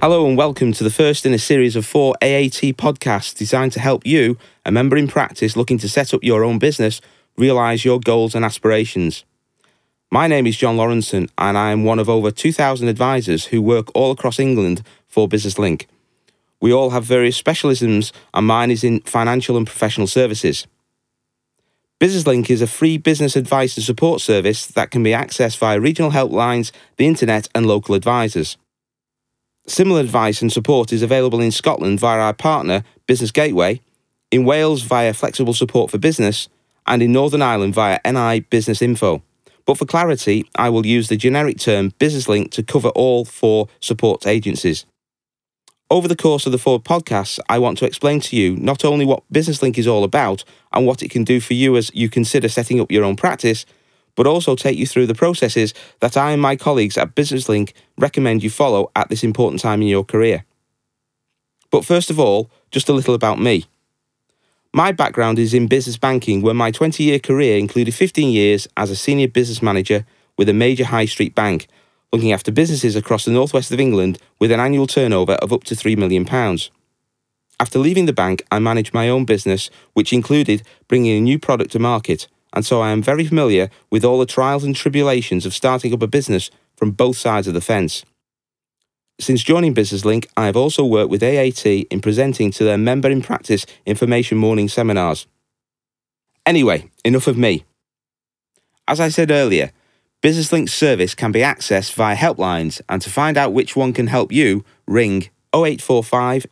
Hello and welcome to the first in a series of 4 AAT podcasts designed to help you, a member in practice looking to set up your own business, realise your goals and aspirations. My name is John Lawrenson and I am one of over 2,000 advisors who work all across England for Business Link. We all have various specialisms and mine is in financial and professional services. Business Link is a free business advice and support service that can be accessed via regional helplines, the internet and local advisors. Similar advice and support is available in Scotland via our partner, Business Gateway, in Wales via Flexible Support for Business, and in Northern Ireland via NI Business Info. But for clarity, I will use the generic term Business Link to cover all 4 support agencies. Over the course of the 4 podcasts, I want to explain to you not only what Business Link is all about and what it can do for you as you consider setting up your own practice, but also take you through the processes that I and my colleagues at Business Link recommend you follow at this important time in your career. But first of all, just a little about me. My background is in business banking, where my 20-year career included 15 years as a senior business manager with a major high street bank, looking after businesses across the northwest of England with an annual turnover of up to £3 million. After leaving the bank, I managed my own business, which included bringing a new product to market, and so I am very familiar with all the trials and tribulations of starting up a business from both sides of the fence. Since joining Business Link, I have also worked with AAT in presenting to their member in practice information morning seminars. Anyway, enough of me. As I said earlier, Business Link's service can be accessed via helplines, and to find out which one can help you, ring 0845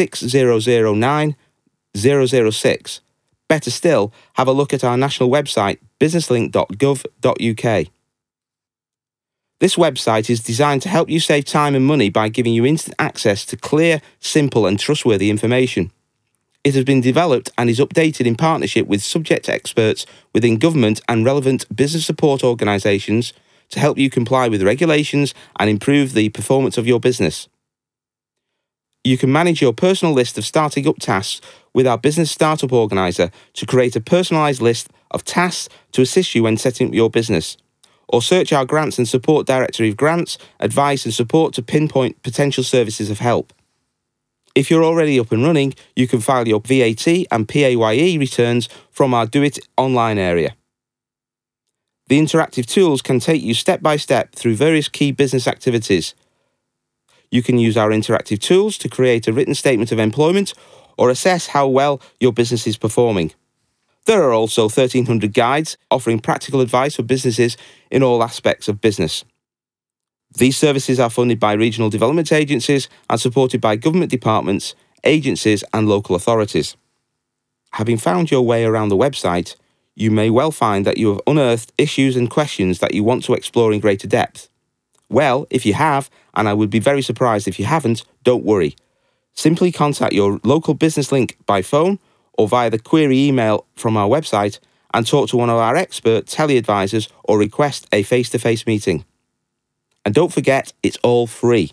6009 006. Better still, have a look at our national website, businesslink.gov.uk. This website is designed to help you save time and money by giving you instant access to clear, simple and trustworthy information. It has been developed and is updated in partnership with subject experts within government and relevant business support organisations to help you comply with regulations and improve the performance of your business. You can manage your personal list of starting up tasks with our Business Startup Organiser to create a personalised list of tasks to assist you when setting up your business. Or search our Grants and Support Directory of grants, advice and support to pinpoint potential services of help. If you're already up and running, you can file your VAT and PAYE returns from our Do It online area. The interactive tools can take you step by step through various key business activities. You can use our interactive tools to create a written statement of employment or assess how well your business is performing. There are also 1,300 guides offering practical advice for businesses in all aspects of business. These services are funded by regional development agencies and supported by government departments, agencies and local authorities. Having found your way around the website, you may well find that you have unearthed issues and questions that you want to explore in greater depth. Well, if you have, and I would be very surprised if you haven't, don't worry. Simply contact your local Business Link by phone or via the query email from our website and talk to one of our expert tele-advisors or request a face-to-face meeting. And don't forget, it's all free.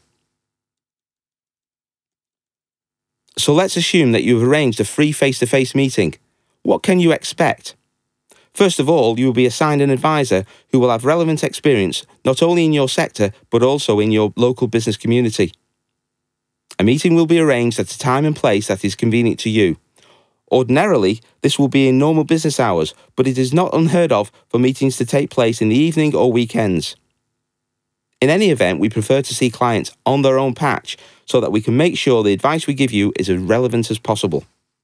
So let's assume that you've arranged a free face-to-face meeting. What can you expect? First of all, you will be assigned an advisor who will have relevant experience not only in your sector but also in your local business community. A meeting will be arranged at a time and place that is convenient to you. Ordinarily, this will be in normal business hours, but it is not unheard of for meetings to take place in the evening or weekends. In any event, we prefer to see clients on their own patch so that we can make sure the advice we give you is as relevant as possible.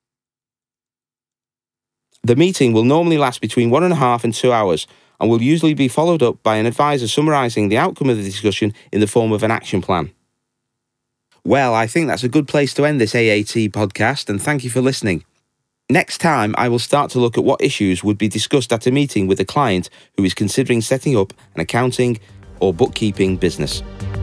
The meeting will normally last between 1.5 and 2 hours and will usually be followed up by an advisor summarising the outcome of the discussion in the form of an action plan. Well, I think that's a good place to end this AAT podcast, and thank you for listening. Next time, I will start to look at what issues would be discussed at a meeting with a client who is considering setting up an accounting or bookkeeping business.